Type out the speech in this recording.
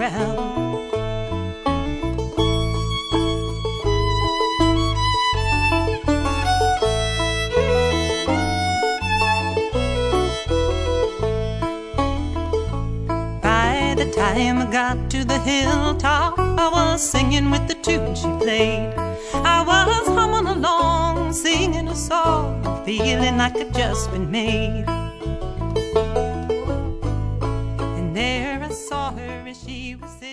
around. By the time I got to the hilltop, I was singing with the tune she played. I was humming along, singing a song, feeling like I'd just been made. And there I saw her as she was sitting